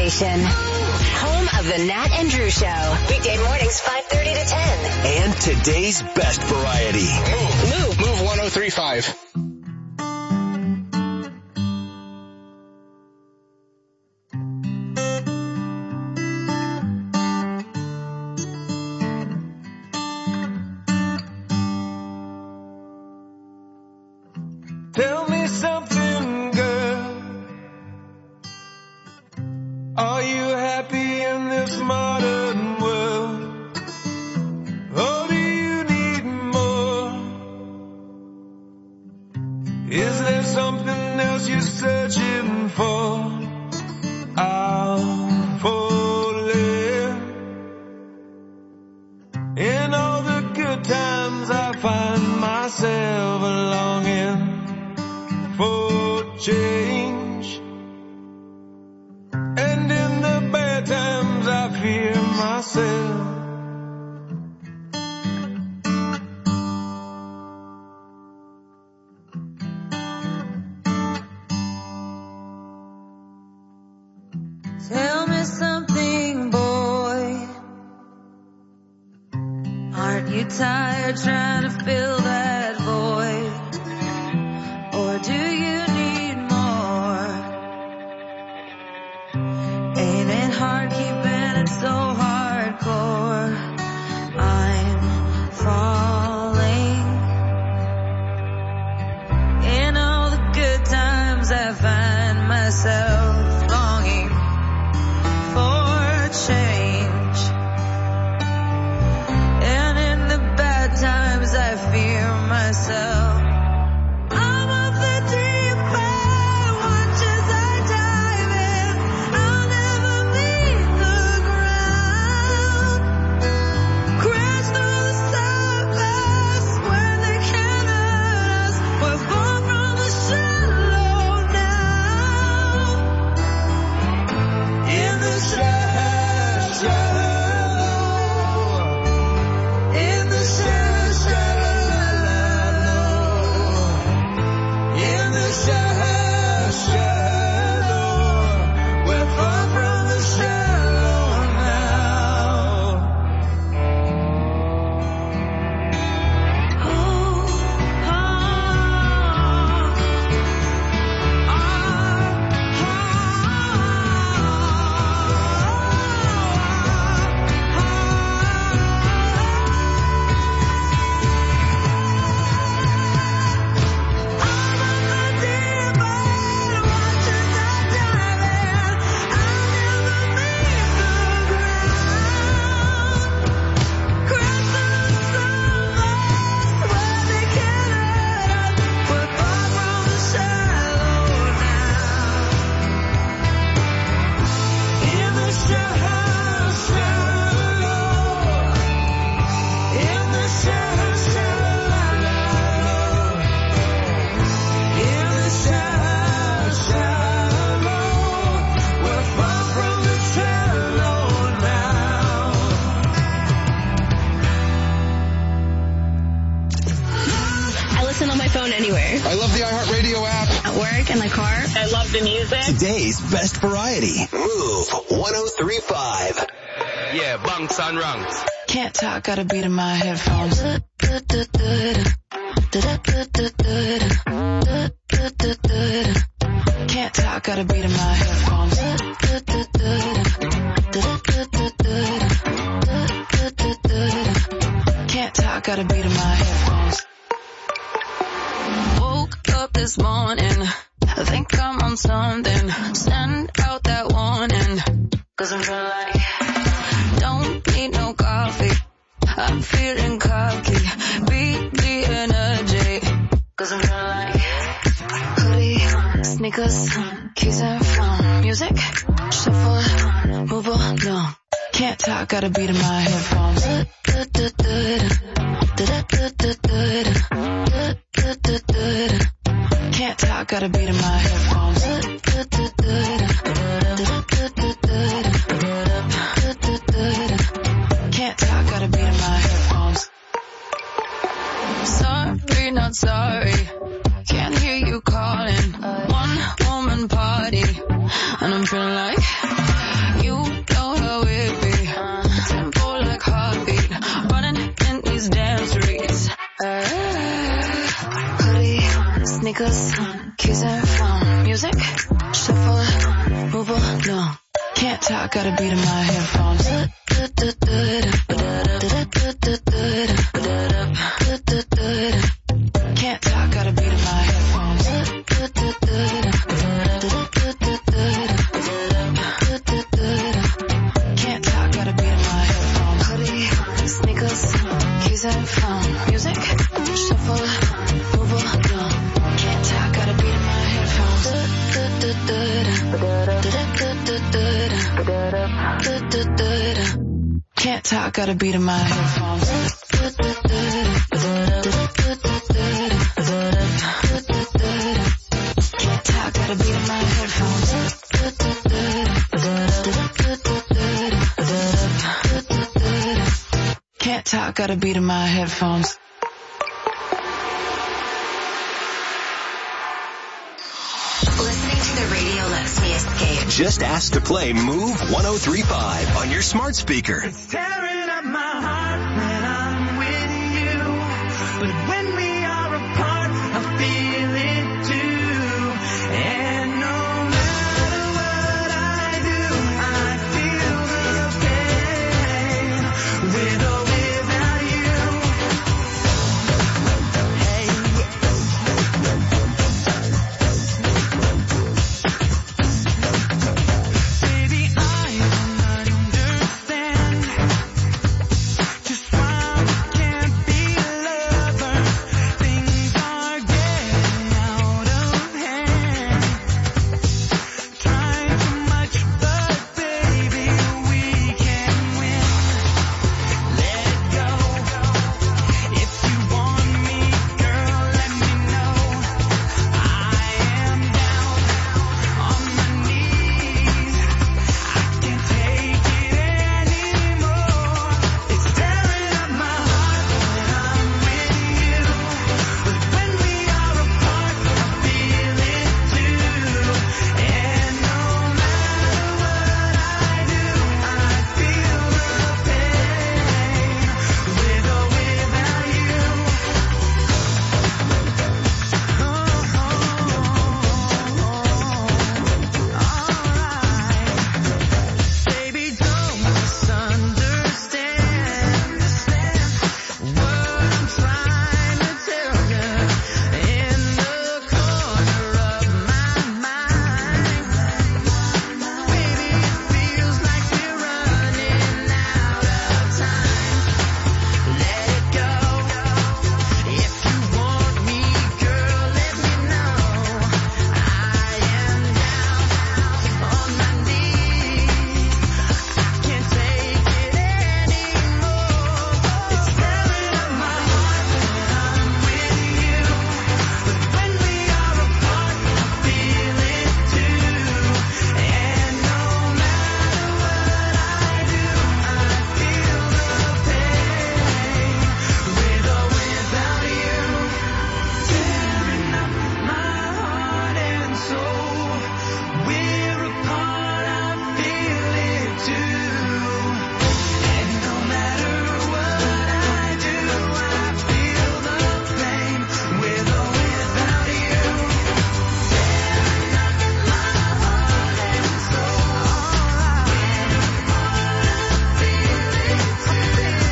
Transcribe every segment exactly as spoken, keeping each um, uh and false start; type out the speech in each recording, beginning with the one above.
station. Home of the Nat and Drew Show. Weekday mornings five thirty to ten. And today's best variety. Move. Move. Move one oh three point five. Tell me something, girl. Are you happy in this modern world? Or do you need more? Is there something else you're searching for? I'm falling. In all the good times I find myself longing for change, and in the bad times I fear myself. Tell me something, boy. Aren't you tired trying to fill that void? Or do you need more? Ain't it hard keeping it so hardcore? I'm falling. In all the good times I find myself longing for change, and in the bad times I fear myself. I love the iHeartRadio app. At work, in the car. I love the music. Today's best variety. Move one oh three point five. Yeah, bunks and ranks. Can't talk, got a beat in my headphones. Can't talk, got a beat in my headphones. Can't talk, got a beat in my headphones. Woke up this morning, I think I'm on something. Send out that warning, cause I'm feeling like don't need no coffee. I'm feeling cocky, beat the energy, cause I'm feeling like hoodie, sneakers, keys and phone, music, shuffle, move along. Can't talk, got a beat in my headphones. Can't talk, got a beat in my headphones. Can't talk, got a beat in my headphones. Sorry, not sorry. Can't hear you calling. One woman party, and I'm feeling like got a beat in my headphones. Can't talk, got a beat in my headphones. Can't talk, got a beat in my headphones. Hoodie, sneakers, keys and phone. Music, shuffle, move along. Can't talk, got a beat in my headphones. Can't talk, got a beat in my headphones. Can't talk, got a beat in my headphones. Can't talk, got a beat in my headphones. Listening to the radio lets me escape. Just ask to play Move one oh three point five on your smart speaker. It's tearing up my heart when I'm with you, but when we are apart, I feel it too. And no matter what I do, I feel the pain with or without you. Hey, baby, I don't understand just why we can't be lovers. Things are getting out of hand. Trying too much, but baby, we can win. Let it go. If you want me, girl, let me know. I am down on my knees. I can't take it anymore. It's tearing up my heart when I'm with you, but when we are apart, I feel it too. And no matter what I do, I feel the pain with or without you. Alright, baby, don't misunderstand what I'm trying to tell you. In the corner of my mind, baby, it feels like we're running out of time. Let it go. If you want me, girl, let me know. I am down on my knees. I can't take it anymore. It's tearing up my heart when I'm with you, but when we are apart, I feel it too. And no matter what I do, I feel the pain with or without you. Tearing up my heart and soul. We're apart, I feel it too. And no matter what I do, I feel the pain with or without you. Tearing up my heart and soul. We're apart, I feel it too.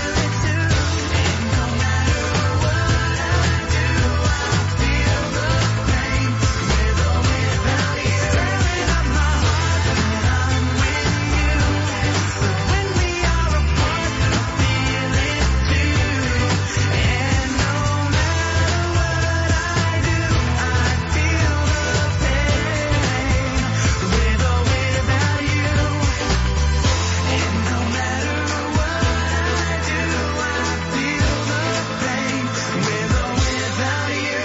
And no matter what I do, I feel the pain with or without you. Tearing up my heart when I'm with you, but when we are apart, I feel it too. And no matter what I do, I feel the pain with or without you. And no matter what I do, I feel the pain with or without you.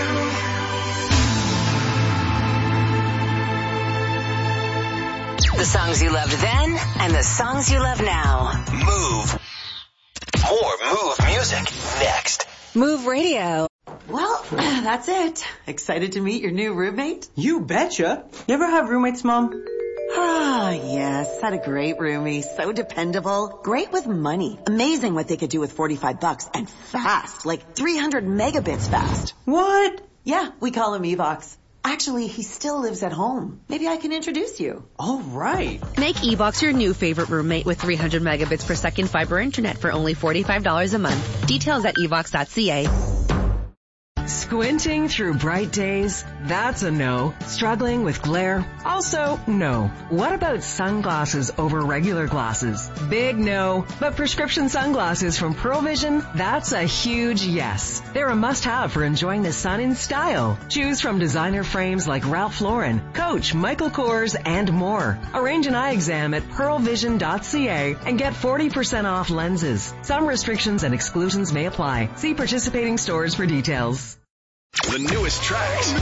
The songs you loved then and the songs you love now. Move. More Move music next. Move Radio. Well, that's it. Excited to meet your new roommate? You betcha. You ever have roommates, Mom? Ah, yes. Had a great roomie. So dependable. Great with money. Amazing what they could do with forty-five bucks. And fast. Like three hundred megabits fast. What? Yeah, we call him Evox. Actually, he still lives at home. Maybe I can introduce you. All right. Make E-Box your new favorite roommate with three hundred megabits per second fiber internet for only forty-five dollars a month. Details at e box dot c a. Squinting through bright days? That's a no. Struggling with glare? Also, no. What about sunglasses over regular glasses? Big no. But prescription sunglasses from Pearl Vision? That's a huge yes. They're a must-have for enjoying the sun in style. Choose from designer frames like Ralph Lauren, Coach, Michael Kors, and more. Arrange an eye exam at pearl vision dot c a and get forty percent off lenses. Some restrictions and exclusions may apply. See participating stores for details. The newest tracks.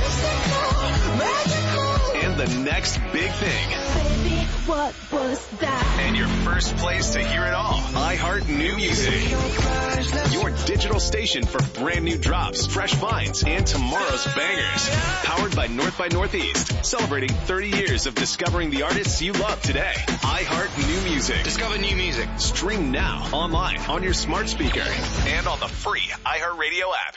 And the next big thing. Baby, what was that? And your first place to hear it all. iHeart New Music. Your digital station for brand new drops, fresh finds, and tomorrow's bangers. Powered by North by Northeast. Celebrating thirty years of discovering the artists you love today. iHeart New Music. Discover new music. Stream now, online, on your smart speaker, and on the free iHeartRadio app.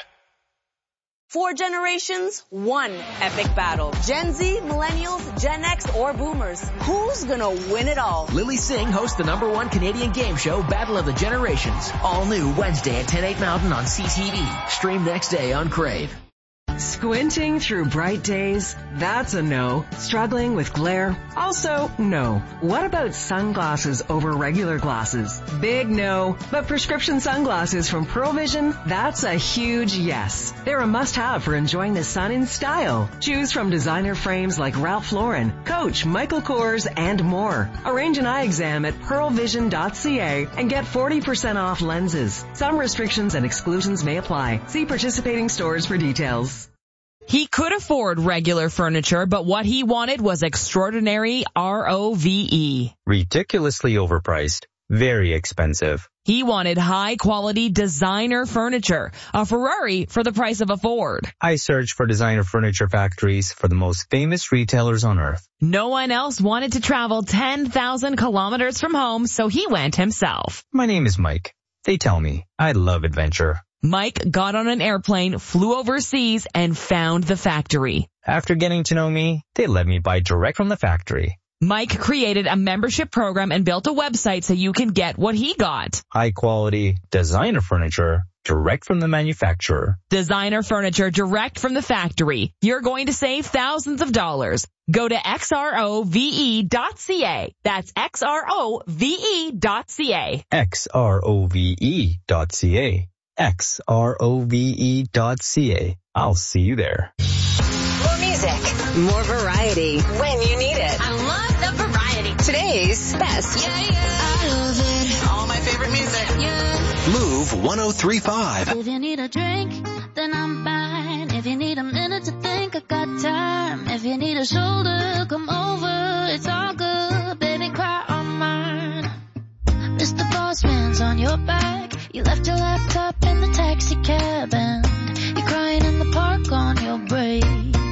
Four generations, one epic battle. Gen Z, millennials, Gen X, or boomers. Who's gonna win it all? Lily Singh hosts the number one Canadian game show, Battle of the Generations. All new Wednesday at ten, eight Mountain on C T V. Stream next day on Crave. Squinting through bright days? That's a no. Struggling with glare? Also, no. What about sunglasses over regular glasses? Big no. But prescription sunglasses from Pearl Vision? That's a huge yes. They're a must-have for enjoying the sun in style. Choose from designer frames like Ralph Lauren, Coach, Michael Kors, and more. Arrange an eye exam at pearl vision dot c a and get forty percent off lenses. Some restrictions and exclusions may apply. See participating stores for details. He could afford regular furniture, but what he wanted was extraordinary R O V E. Ridiculously overpriced. Very expensive. He wanted high-quality designer furniture, a Ferrari for the price of a Ford. I searched for designer furniture factories for the most famous retailers on earth. No one else wanted to travel ten thousand kilometers from home, so he went himself. My name is Mike. They tell me I love adventure. Mike got on an airplane, flew overseas, and found the factory. After getting to know me, they let me buy direct from the factory. Mike created a membership program and built a website so you can get what he got. High quality designer furniture direct from the manufacturer. Designer furniture direct from the factory. You're going to save thousands of dollars. Go to x r o v e dot c a. That's x r o v e dot c a. x r o v e dot c a. x r o v e dot c a. I'll see you there. More music, more variety when you need it. I love the variety. Today's best. Yeah, yeah. I love it. All my favorite music. Yeah. Move one oh three point five. If you need a drink, then I'm fine. If you need a minute to think, I got time. If you need a shoulder, come over. It's all good, baby, cry on mine. Mister Boss Man's on your back. You left your laptop in the taxi cab and you're crying in the park on your break.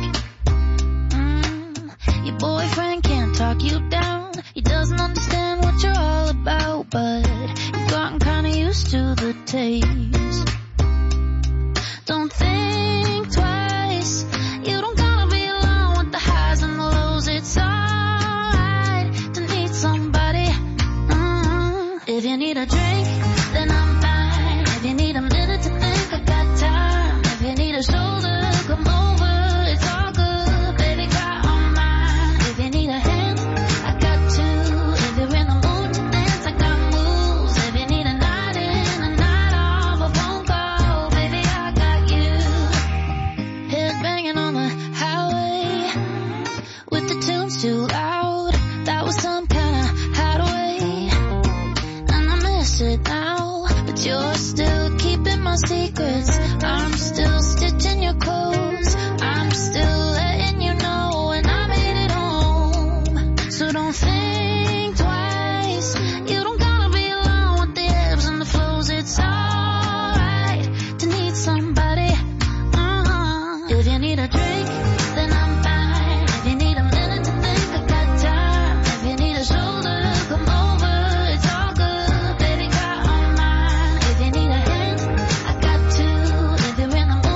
Mm, your boyfriend can't talk you down. He doesn't understand what you're all about, but you've gotten kinda used to the taste. Don't think twice. You don't gotta be alone with the highs and the lows. It's alright to need somebody. Mm, if you need a drink, then I'm fine. If you need a minute to think, I got time. If you need a shoulder, come over. It's all good, baby, cry on mine. If you need a hand, I got two. If you're in the mood to dance, I got moves. If you need a night in, a night off, a phone call, baby, I got you. Head banging on the highway with the tunes too loud. That was some kind of hideaway, and I miss it now. But you're still keeping my secrets. I'm still stitching your clothes. I'm still letting you know when I made it home. So don't think twice. You don't gotta be alone with the ebbs and the flows. It's alright to need somebody. Uh-huh. If you need a drink, then I'm fine. If you need a minute to think, I got time. If you need a shoulder, come over. It's all good, baby, cry on mine. If you need a hand, I got two. If you're in the mood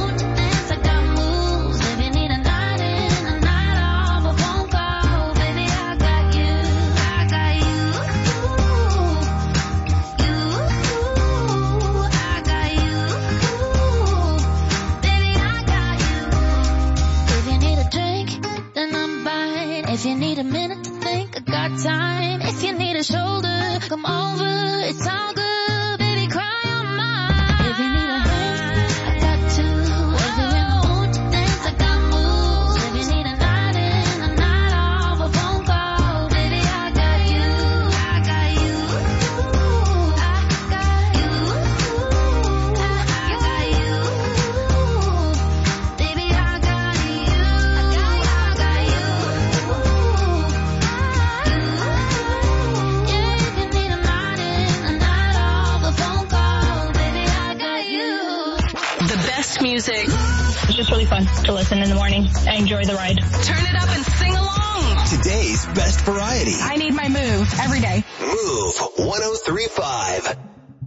best music. It's just really fun to listen in the morning. I enjoy the ride. Turn it up and sing along. Today's best variety. I need my move every day. Move one oh three point five.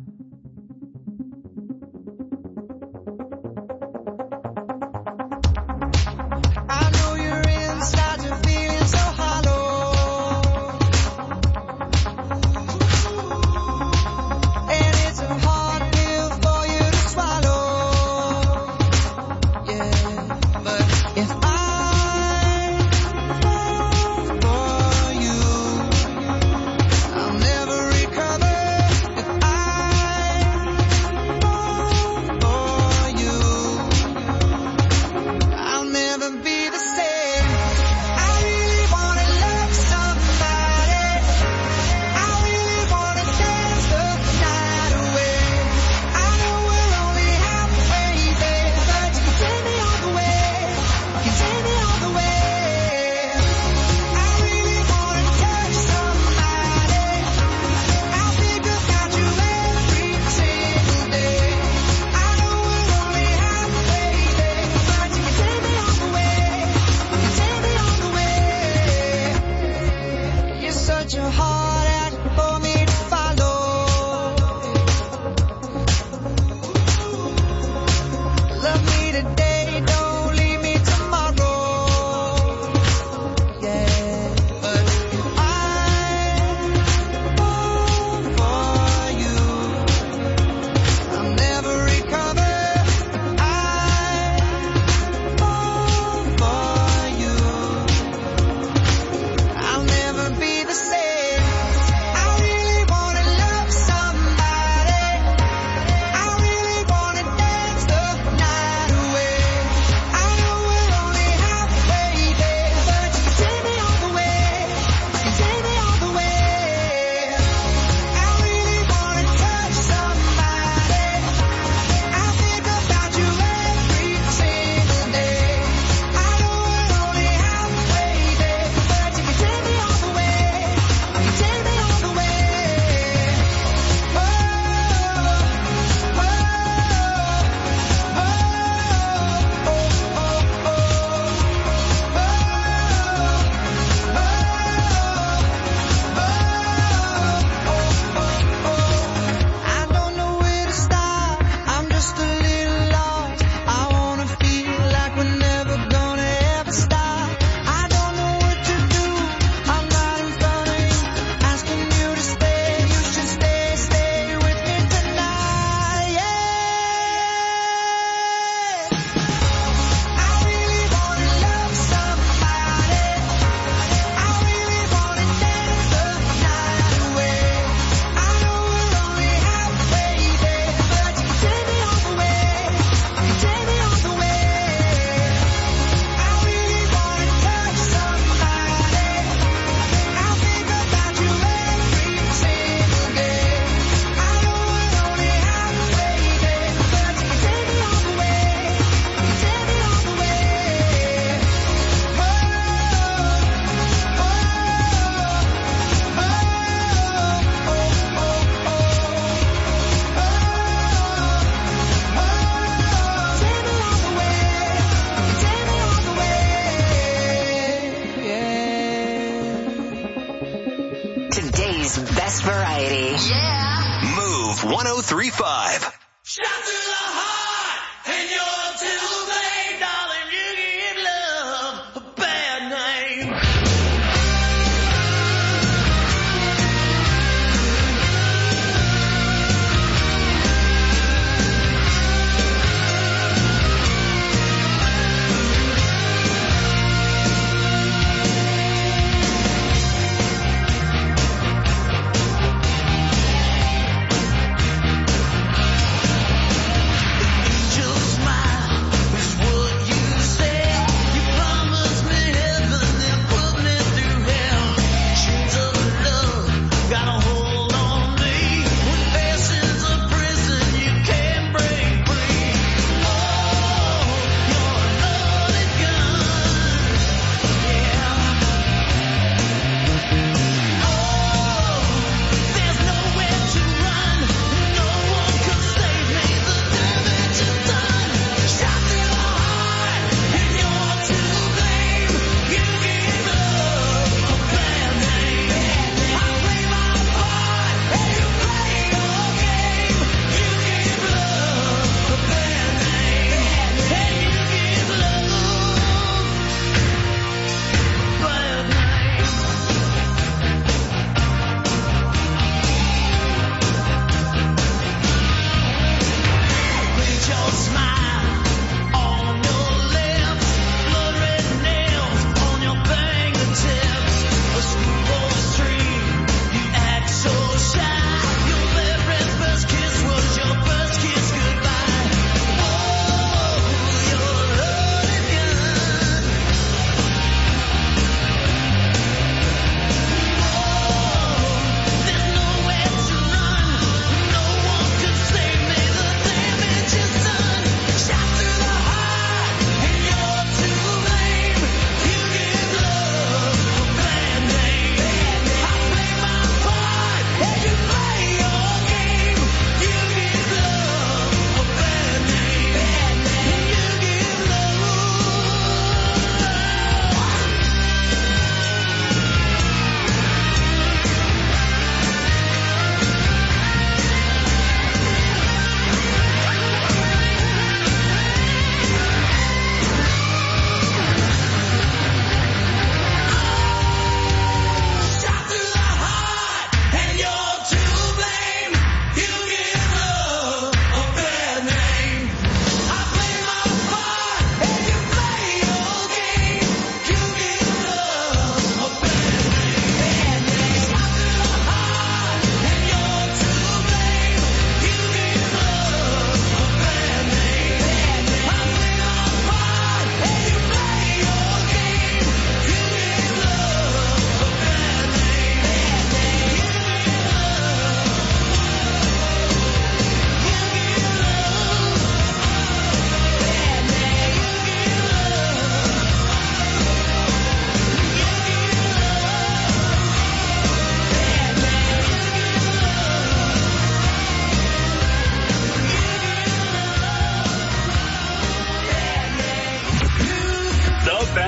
Best variety. Yeah. Move one oh three point five. Shout to the heart and you're too late, darling. You give love a bad name.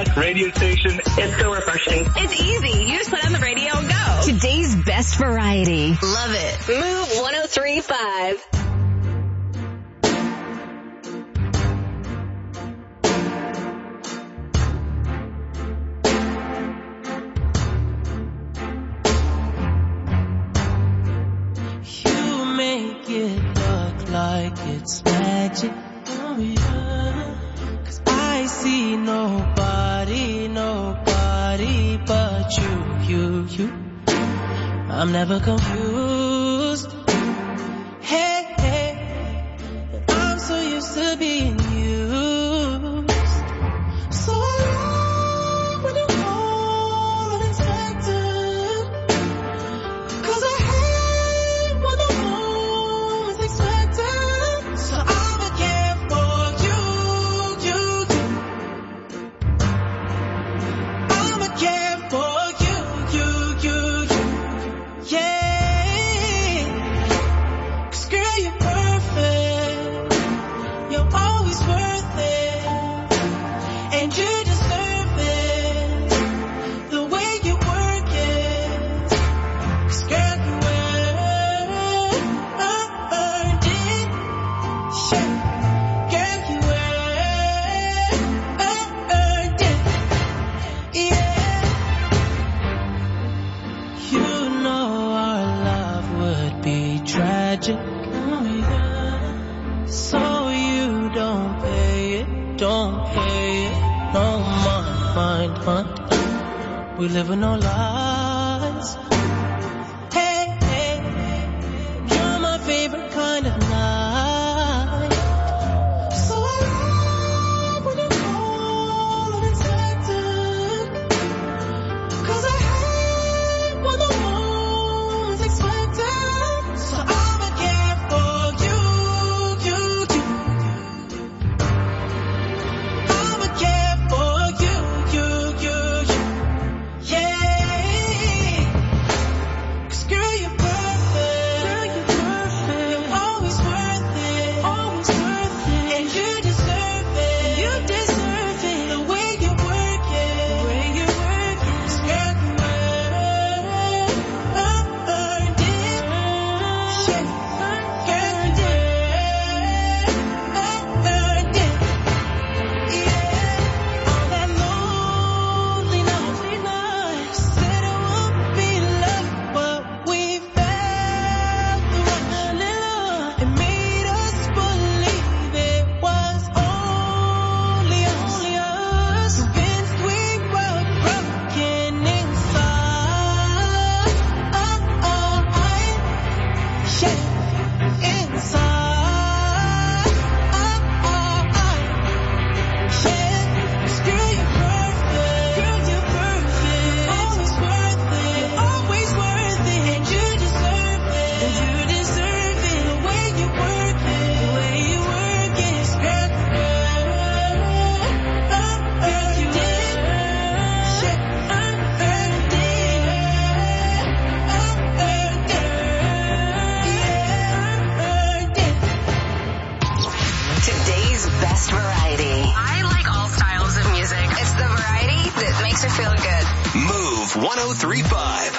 radio station. It's so refreshing. It's easy. You just put on the radio and go. Today's best variety. Love it. Move one oh three point five. You make it look like it's magic. Oh yeah. 'Cause I see nobody, nobody but you, you, you. I'm never confused. Hey, hey, I'm so used to being used. So I love when you call unexpected. 'Cause I hate when the moment's expected. So I'ma care for you, you, you. I'ma care for you, you, you, you. Yeah, 'cause girl, you're perfect. You're always worth it, and you deserve it. The way you work it, 'cause girl, you earned it. Yeah, girl, you earned it. Yeah, you know our love would be tragic. Oh, yeah. So you don't pay it, don't pay it. No mind, mind, mind. We live with no lies. Hey, hey, you're my favorite kind of night. So I love when you call unexpected. 'Cause I hate when the moment's expected. So I'ma care for you, you, you. I'ma care for you, you, you, you. Yeah, 'cause girl, you're perfect. Girl, you're perfect. You're always worth it, always worth it, and you deserve it. You deserve it. The way you work it, the way you work it, 'cause girl, you earned it. Yeah, girl, you earned it. Yeah, all that lonely night, said it wouldn't be love, but we felt the rush. It made us believe it was only us, only us. Convinced we were broken inside. Oh, oh, yeah, inside. Oh, oh, yeah, 'cause girl, you're perfect. Girl, you're perfect. Always worth it. You're always worth it, and you deserve it. And you deserve it. The way you work it, the way you work it, 'cause girl, you earned it. You did. Yeah, earned it. Earned it. Yeah, earned it. Today's best variety. I like all styles of music. It's the variety that makes her feel good. Move one oh three point five.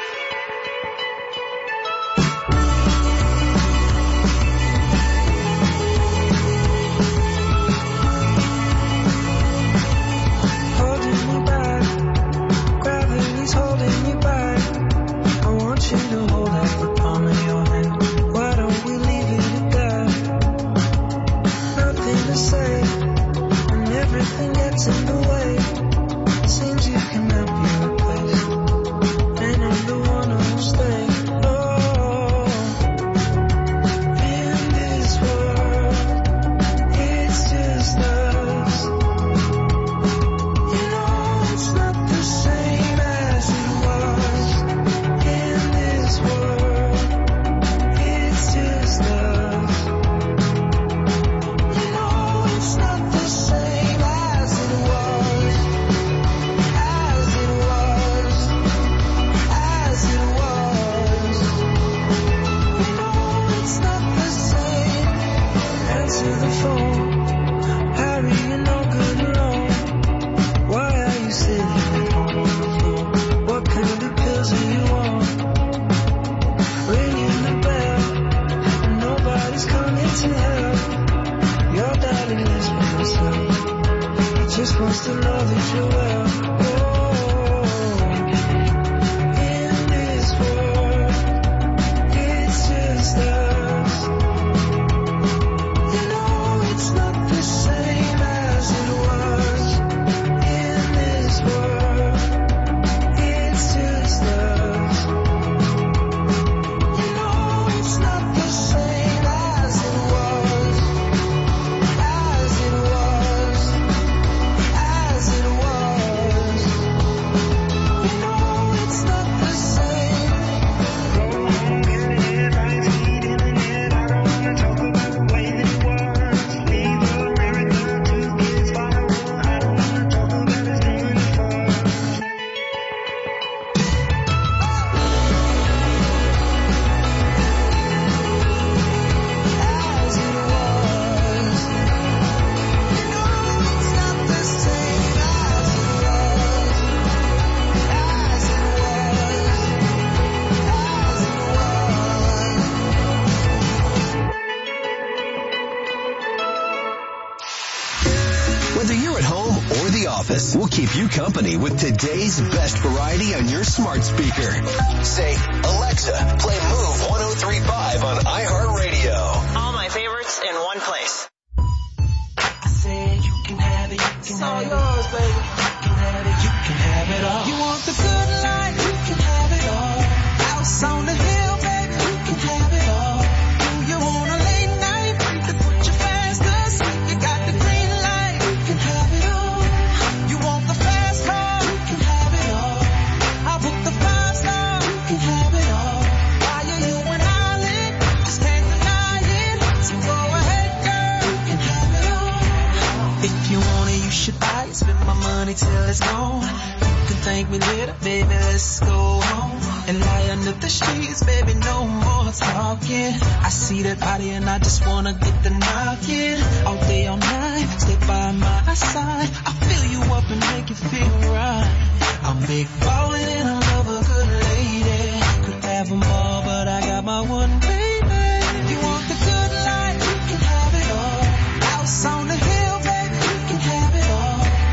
Holding you back, gravity's holding you back. I want you to hold out the palm of your hand. Why don't we leave it at that? Nothing to say, and everything gets in the way. Seems you can help me replace, and I'm the one who'll stay. Oh, in this world, it's just us. You know it's not the same as it was. In this world, it's just us. You know it's not the same as it was. As it was. As it was. You know it's not the same. Answer the phone. Harry, you're no good alone. Why to have your darling lips by my side. He just wants to know that you're well. We'll keep you company with today's best variety on your smart speaker. Say, Alexa, play Move one oh three point five on iHeartRadio. All my favorites in one place. I said you can have it, you can it's have all it. Yours, baby. You can have it, you can have it all. You want the good life, you can have it all. House on the hill, baby, you can have it all. Do you want a late night to put you fast asleep? You got the green light, you can have it all. Spend my money till it's gone. You can thank me later, baby, let's go home. And lie under the sheets, baby, no more talking. I see that body and I just wanna get the knocking. All day, all night, stay by my side. I fill you up and make you feel right. I'm big ballin' and I love a good lady. Could have them all, but I got my one baby. You want the good life, you can have it all. House on the hill, baby, you can have it all.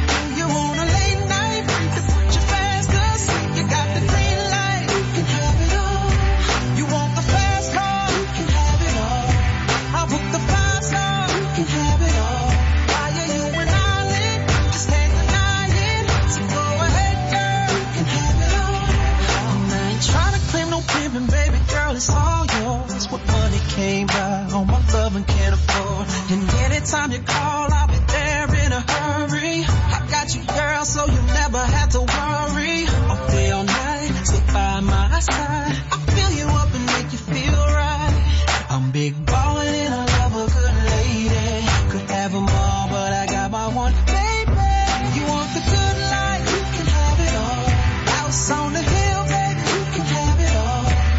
It's all yours. What money came by, all my love and can't afford. And anytime you call, I'll be there in a hurry. I got you, girl, so you never have to worry. All day, all night, stay by my side. I fill you up and make you feel right. I'm big ballin' and I love a good lady. Could have them all, but I got my one baby. You want the good life, you can have it all. House on the hill, baby, you can have it all.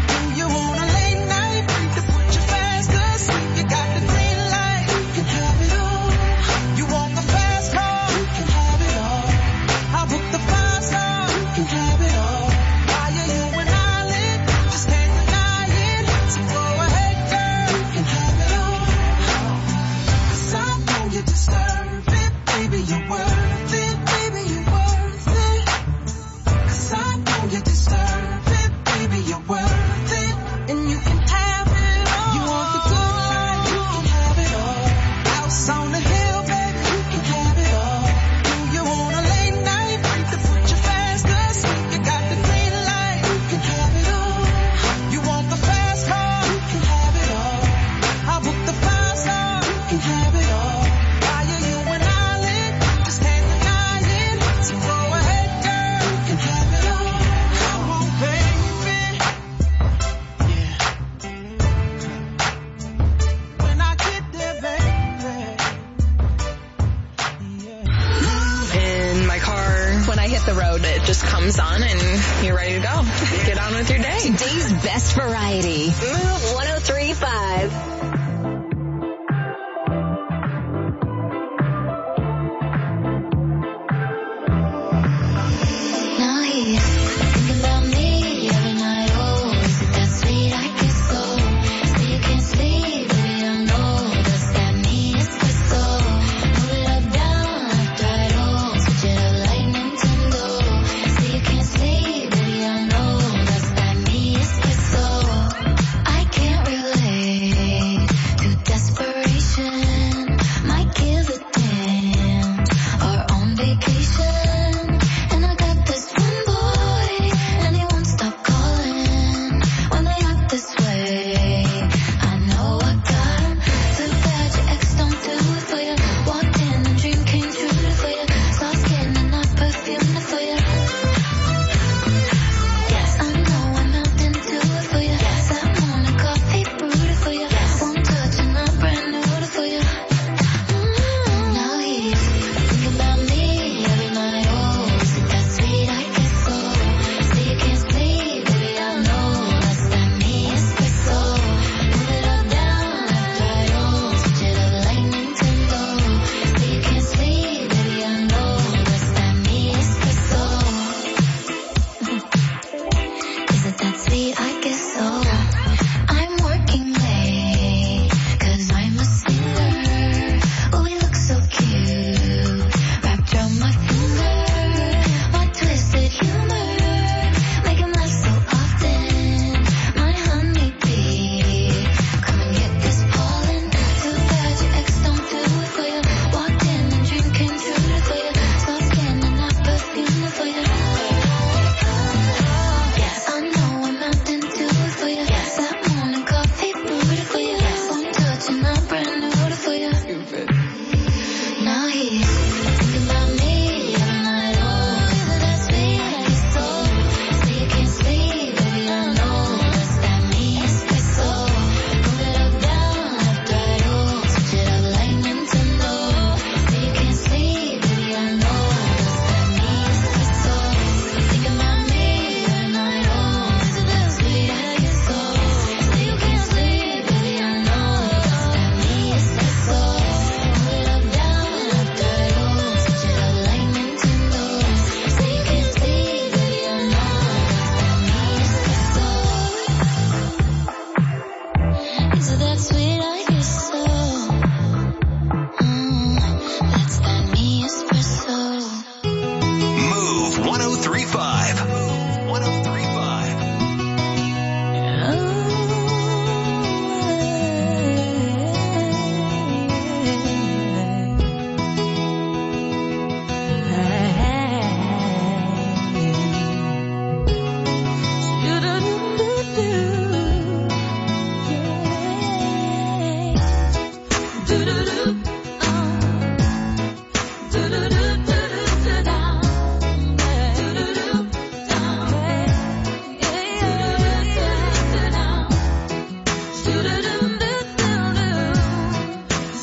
Just comes on and you're ready to go. Get on with your day. Today's best variety. Move one oh three point five. Sleep, baby, I know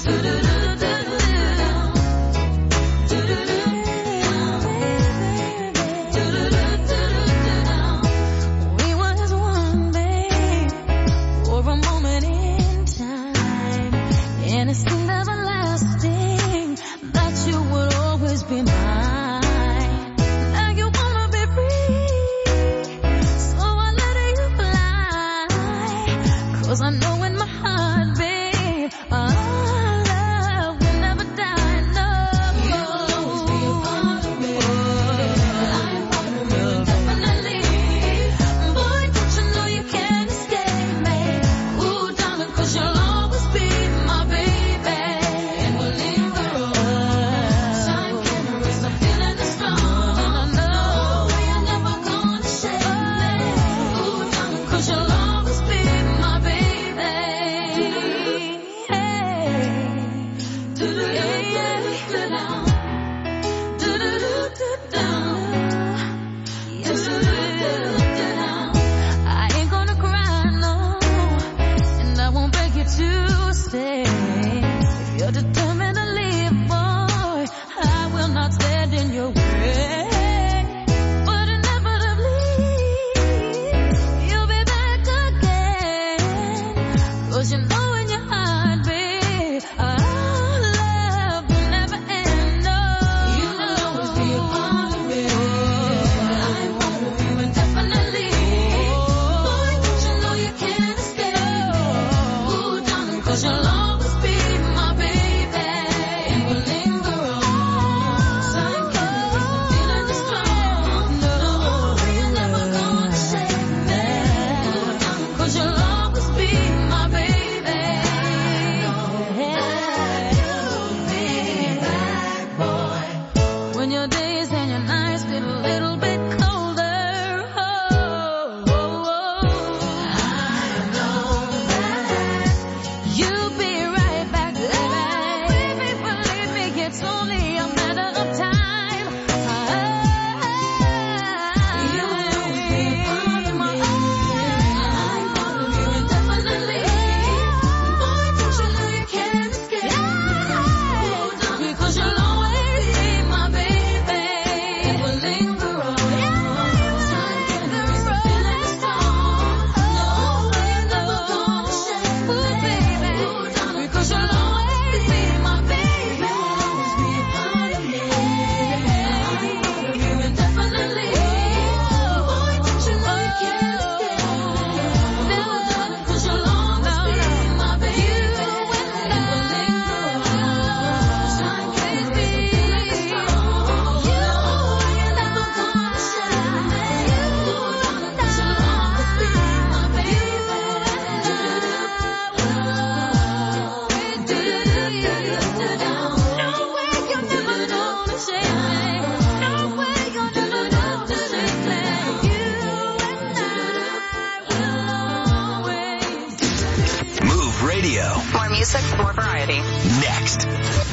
music, more variety. Next.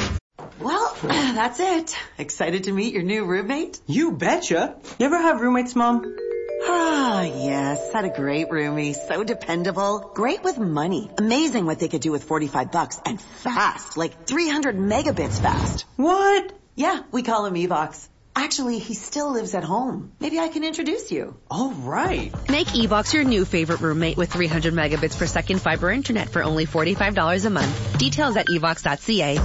Well, that's it. Excited to meet your new roommate? You betcha. You ever have roommates, Mom? Ah, yes. Had a great roomie. So dependable. Great with money. Amazing what they could do with forty-five bucks. And fast. Like three hundred megabits fast. What? Yeah, we call him Evox. Actually, he still lives at home. Maybe I can introduce you. All right. Make Evox your new favorite roommate with three hundred megabits per second fiber internet for only forty-five dollars a month. Details at evox dot c a.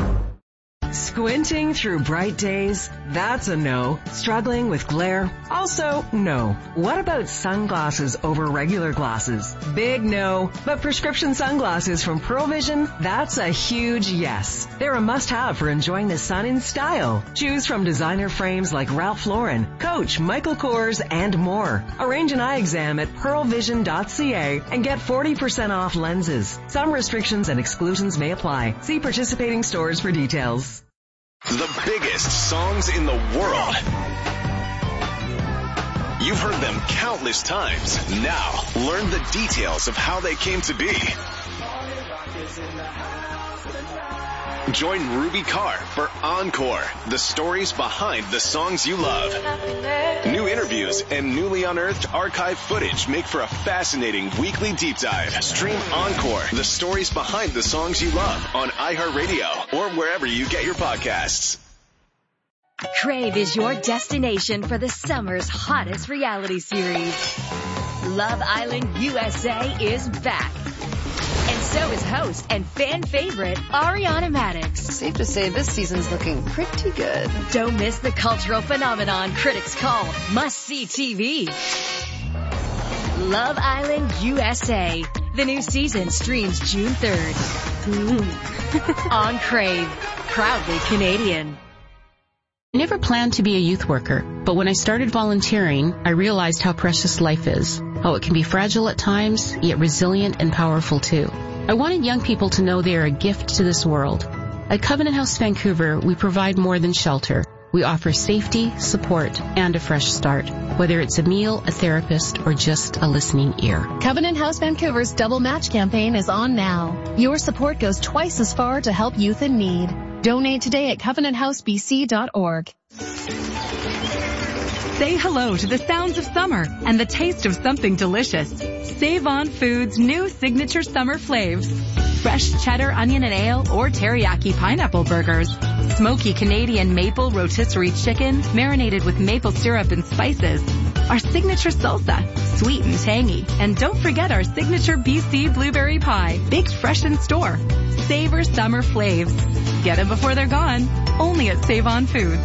Squinting through bright days? That's a no. Struggling with glare? Also, no. What about sunglasses over regular glasses? Big no. But prescription sunglasses from Pearl Vision? That's a huge yes. They're a must-have for enjoying the sun in style. Choose from designer frames like Ralph Lauren, Coach, Michael Kors, and more. Arrange an eye exam at pearl vision dot c a and get forty percent off lenses. Some restrictions and exclusions may apply. See participating stores for details. The biggest songs in the world. You've heard them countless times. Now, learn the details of how they came to be. Join Ruby Carr for Encore, the stories behind the songs you love. New interviews and newly unearthed archive footage make for a fascinating weekly deep dive. Stream Encore, the stories behind the songs you love on iHeartRadio or wherever you get your podcasts. Crave is your destination for the summer's hottest reality series. Love Island U S A is back. And so is host and fan favorite Ariana Madix. Safe to say this season's looking pretty good. Don't miss the cultural phenomenon critics call must-see T V. Love Island U S A. The new season streams June third. On Crave. Proudly Canadian. I never planned to be a youth worker, but when I started volunteering, I realized how precious life is, how it can be fragile at times, yet resilient and powerful too. I wanted young people to know they are a gift to this world. At Covenant House Vancouver, we provide more than shelter. We offer safety, support, and a fresh start, whether it's a meal, a therapist, or just a listening ear. Covenant House Vancouver's Double Match campaign is on now. Your support goes twice as far to help youth in need. Donate today at covenant house b c dot org. Say hello to the sounds of summer and the taste of something delicious. Save On Foods' new signature summer flavs. Fresh cheddar, onion and ale, or teriyaki pineapple burgers. Smoky Canadian maple rotisserie chicken, marinated with maple syrup and spices. Our signature salsa, sweet and tangy. And don't forget our signature B C blueberry pie, baked fresh in store. Savor summer flavs. Get them before they're gone. Only at Save On Foods.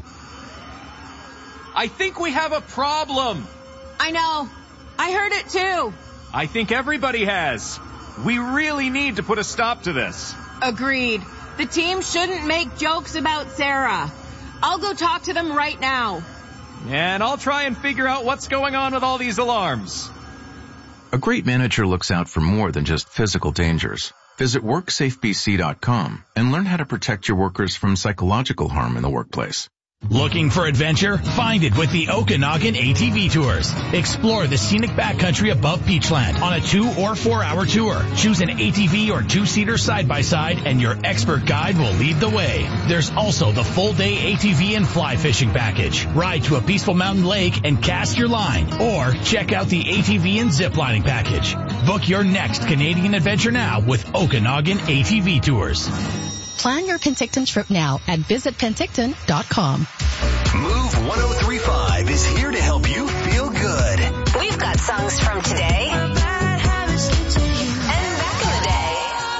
I think we have a problem. I know. I heard it too. I think everybody has. We really need to put a stop to this. Agreed. The team shouldn't make jokes about Sarah. I'll go talk to them right now. And I'll try and figure out what's going on with all these alarms. A great manager looks out for more than just physical dangers. Visit work safe b c dot com and learn how to protect your workers from psychological harm in the workplace. Looking for adventure? Find it with the Okanagan A T V Tours. Explore the scenic backcountry above Beachland on a two or four hour tour. Choose an A T V or two-seater side-by-side and your expert guide will lead the way. There's also the full-day A T V and fly fishing package. Ride to a peaceful mountain lake and cast your line. Or check out the A T V and ziplining package. Book your next Canadian adventure now with Okanagan A T V Tours. Plan your Penticton trip now at visit penticton dot com. Move one oh three point five is here to help you feel good. We've got songs from today and back in the day.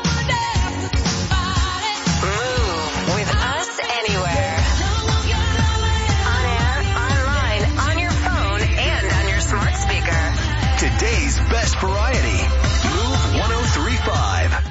Move with us anywhere. On air, online, on your phone, and on your smart speaker. Today's best variety. Move one oh three point five.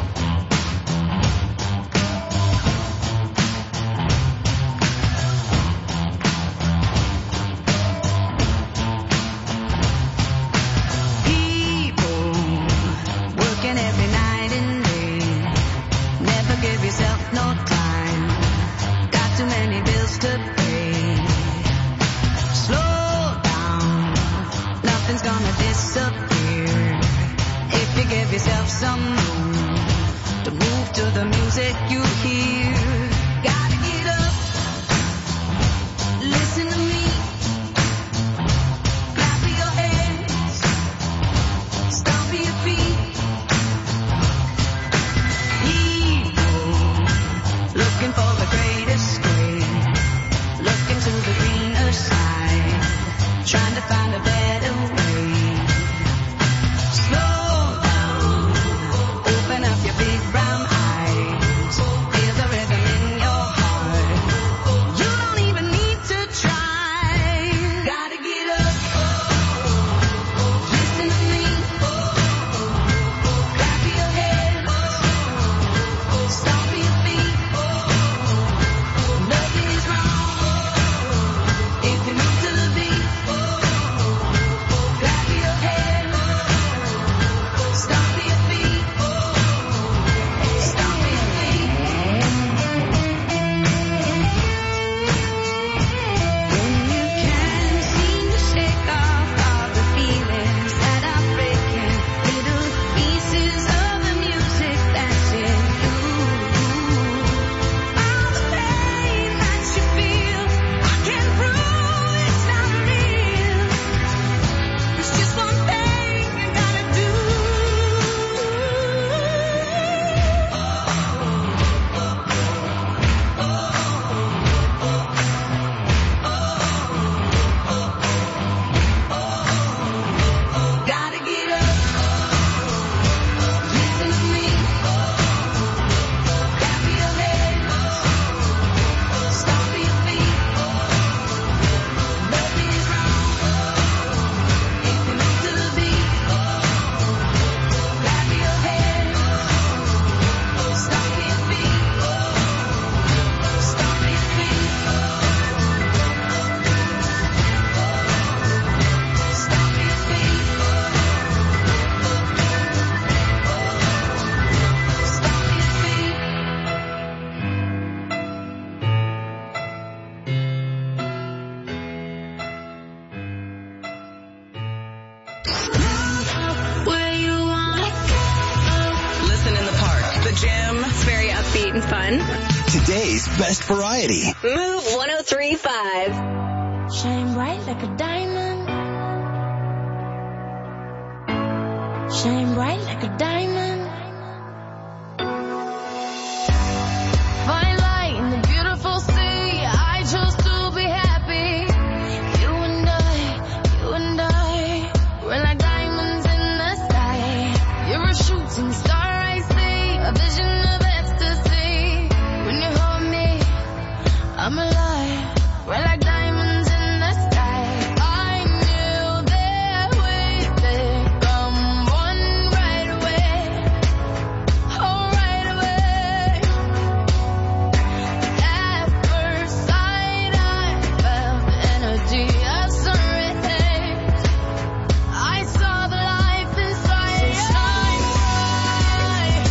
Yourself some room to move to the music you hear. Gotta get up, listen to me, clap your hands, stomp your feet. People and fun. Today's best variety. Move one oh three point five. Shine bright like a diamond. Shine bright like a diamond. Fine light in the beautiful sea. I chose to be happy. You and I, you and I, we're like diamonds in the sky. You're a shooting star, I see, a vision of ecstasy. When you hold me, I'm alive. We're like diamonds in the sky. I knew that we could come one right away. Oh, right away. At first sight, I felt the energy of sunrise. I saw the life inside. So shine bright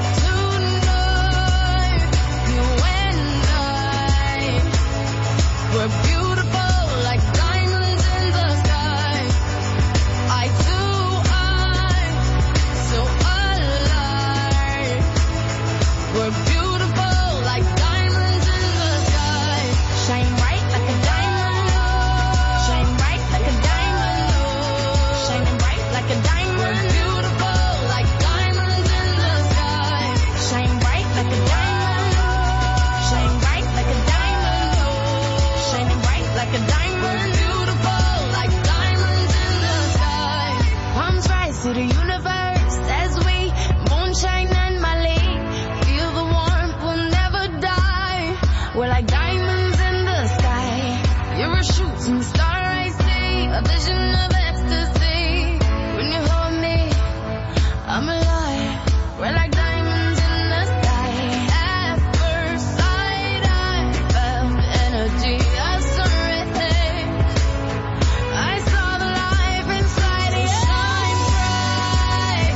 tonight. You and I, we're beautiful like diamonds in the sky. I too, I so alive. We're beautiful like diamonds in the sky. Shine bright like a diamond. Shine bright like a diamond. Shining bright like a diamond. We're beautiful like diamonds in the sky. Shine bright like a diamond. Shine bright like a diamond. Shining bright like a diamond. We're beautiful like diamonds in the sky. Palms rise to the universe as we moonshine and Mali. Feel the warmth, we'll never die. We're like diamonds in the sky. You're a shooting star, I see, a vision of ecstasy. When you hold me, I'm alive. We're like diamonds in the sky. At first sight, I felt the energy of sunrise. I saw the life inside you. Shine bright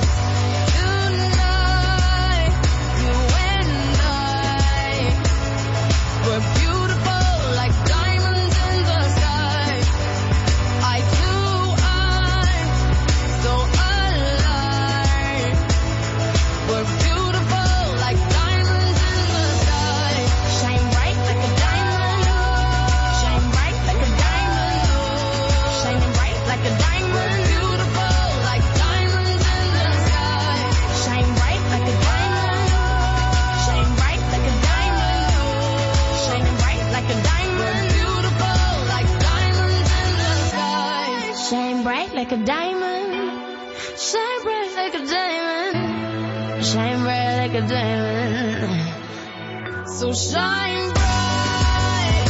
tonight. You and I, we're beautiful like diamonds in the sky. I too, I so alive. We're beautiful like diamonds in the sky. Shine bright like a diamond. Shine bright like a diamond. Shining bright like a diamond. We're beautiful like diamonds in the sky. Shine bright like a diamond. Shine bright like a diamond. Shining bright like a diamond. We're beautiful like diamonds in the sky. Shine bright like a diamond. Shine bright like a diamond. Shine bright like a diamond. So shine bright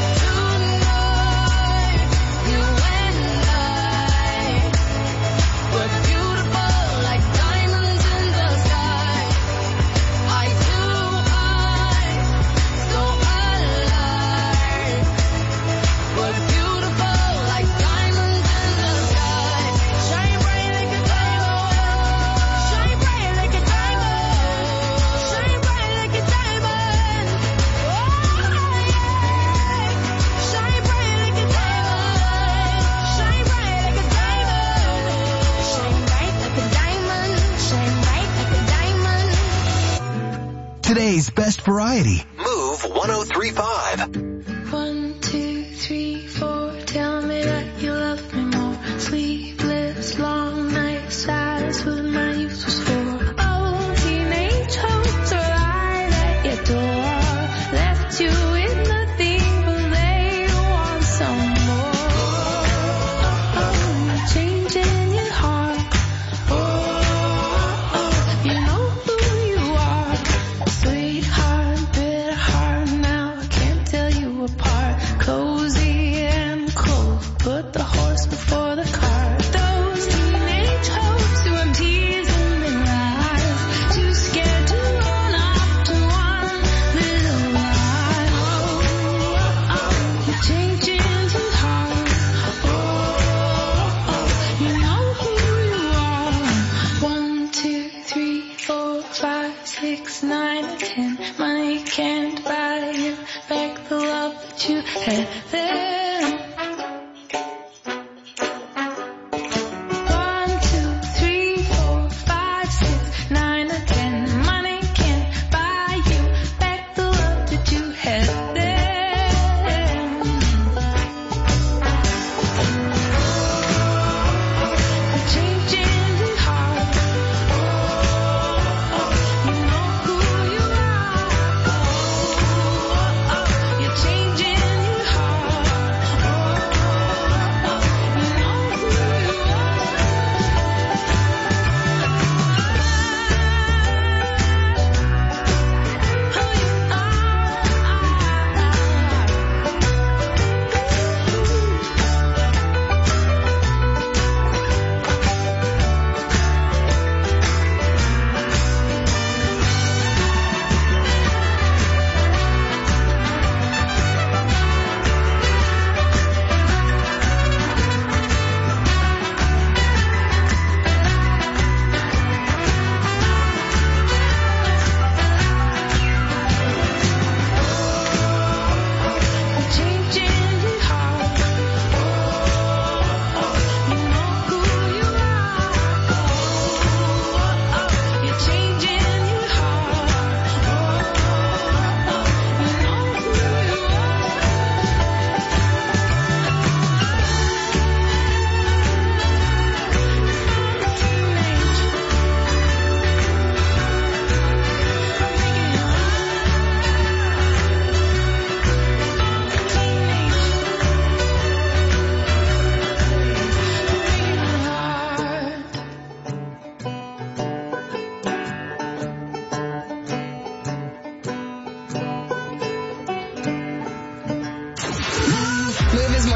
tonight. You and I, we're beautiful like diamonds in the sky. I too, I so alive. We're beautiful like diamonds in the sky. Shine bright like a diamond. Shine bright like a diamond. Shine bright like a diamond. Oh, yeah. Shine bright like a diamond. Shine bright like a diamond. Shine bright like a diamond. Shine bright like a diamond. Today's best variety. Move one oh three point five. One, two, three, four. Tell me that you love me more. Sleepless, long nights, eyes with my youth was for. Oh, teenage hopes are lied at your door. Left you with nothing, but they want some more. Oh, changing your heart. Oh, oh, you know who you are. Sweetheart, bitter heart. Now I can't tell you apart. Cozy and cold. Put the horse before the cart. Those teenage hopes who have tears in their eyes. Too scared to run off to one little lie. Oh, oh, you're changing too hard. Oh, oh, you know who you are. One, two, three, four, five, six, nine, ten. Money can't buy you back the love that you had then. One, two, three, four, five, six, nine, or ten. Money can't buy you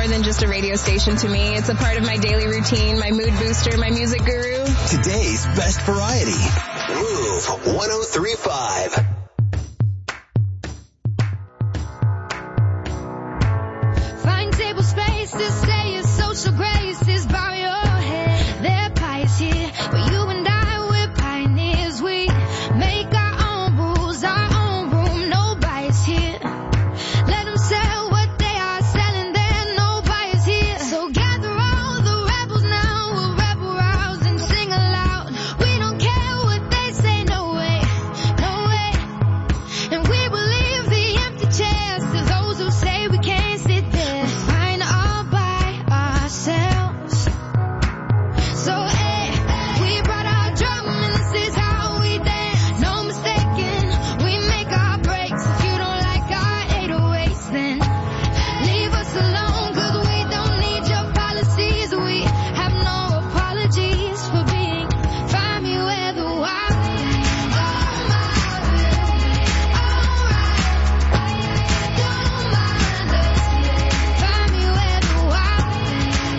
more than just a radio station to me. It's a part of my daily routine, my mood booster, my music guru. Today's best variety. Move one oh three point five. Find table spaces, say your social graces, bow your head. They're pious here, but you and I, we're pioneers. We make our own rules, our own room, no bias here. Let them sell what they are selling there, no bias here. So gather all the rebels now, we'll rebel rouse and sing aloud. We don't care what they say, no way, no way. And we will leave the empty chairs to those who say we can't sit there. We're fine all by ourselves. So, hey, we brought our drum and this is how we dance. No mistaking, we make our breaks. If you don't like our eight oh eights, then leave us alone, cause we don't need your policies. We have no apologies for being. Find me where the wild things are. Don't mind us. Find me where the wild things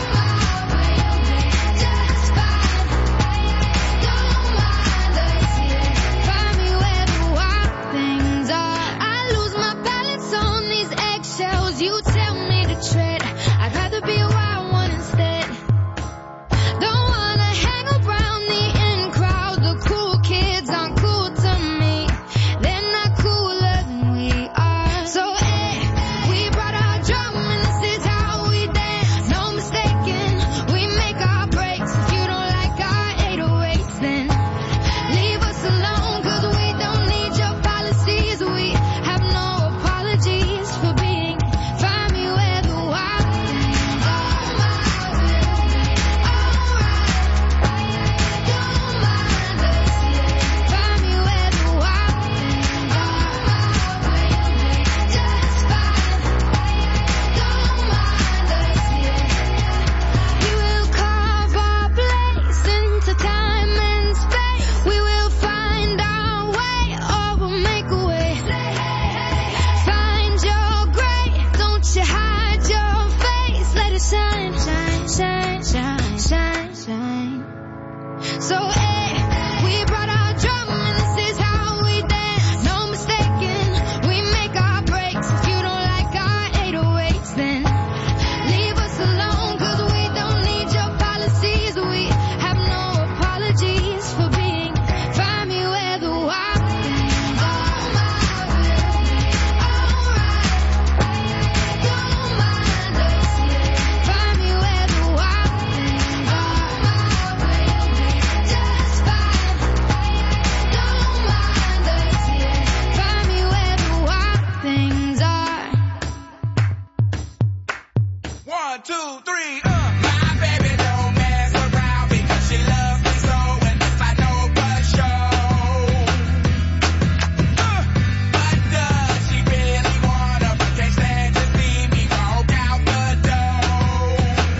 are. Just fine. Don't mind us. Find me where the wild things are. I lose my balance on these eggshells. You tell me to tread. I'd rather be a wild one instead. Don't wanna hang around the in crowd. The cool kids aren't cool to me. They're not cooler than we are. So, hey, we brought our drum and this is how we dance. No mistaking, we make our breaks. If you don't like our eight oh eights, then leave us alone, cause we don't need your policies. We have no apologies for being. Find me where the wild things are. Don't mind us. Find me where the wild things are. Just fine. Don't mind us. We will carve our place into time and space. We will find our way, or we'll make a way. Find your gray, don't you hide your face. Let it shine, shine, shine, shine, shine, shine. So, hey, we brought our drum and this is how we dance. No mistaking, we make our breaks. If you don't like our eight oh eights, then leave us alone, cause we don't need your policies. We have no apologies for being. Find me where the wild things are. Don't mind us. Find me where the wild things are. Just fine. Don't mind us. Find me where the wild things are. One, two, three, uh. My baby don't mess around because she loves me so, and this I know for sure. Uh, but does she really wanna, but can't stand to see me walk out the door?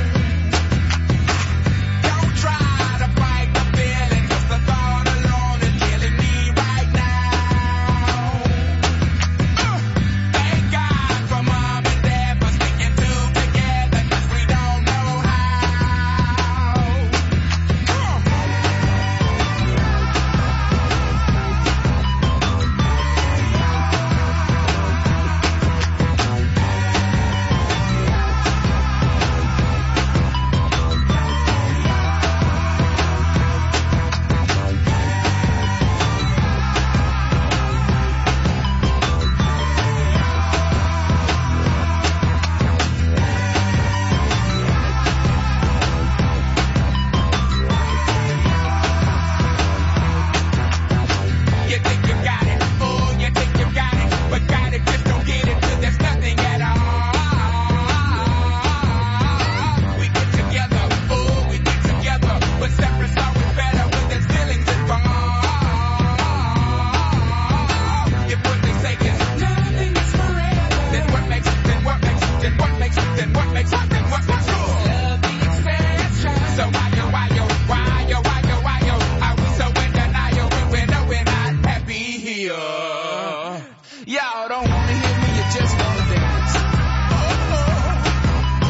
Don't try to fight the feeling, 'cause the thought alone is killing me right now. Uh, thank God for mom and dad for sticking two together, 'cause we don't know how. Come on. You think you got it, oh, you think you got it, but got it, just don't get it, 'cause there's nothing at all. We get together, oh, we get together, but separate's always better when there's feelings involved. If what they say is nothing is forever, then what makes it, then what makes it, then what makes it, then what makes it, then what makes it? Love the exception. So why yo, why yo, why yo, why yo, why yo, are we so in denial when we know we're not happy here? Y'all don't wanna hear me, you just wanna dance. Oh, oh.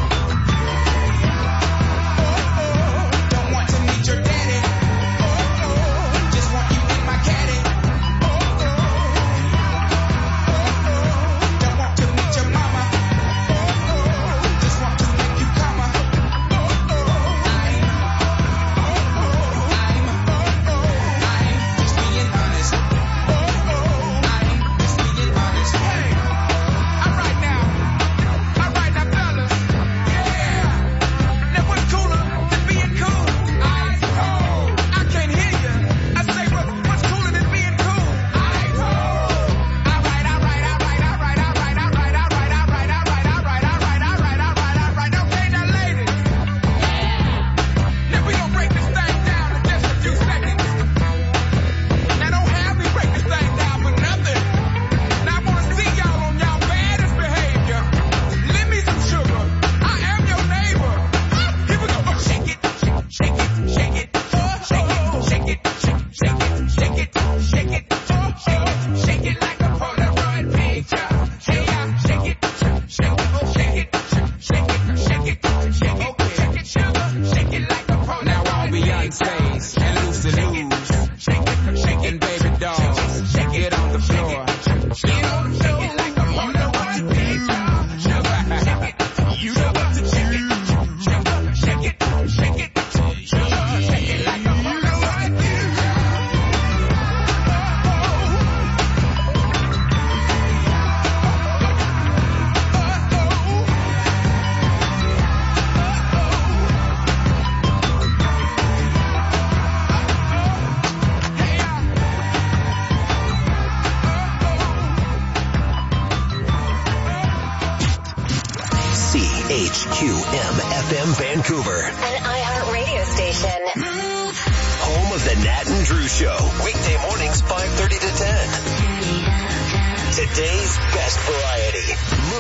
H Q M F M Vancouver. An iHeart radio station. Home of the Nat and Drew Show. Weekday mornings five thirty to ten. Today's best variety.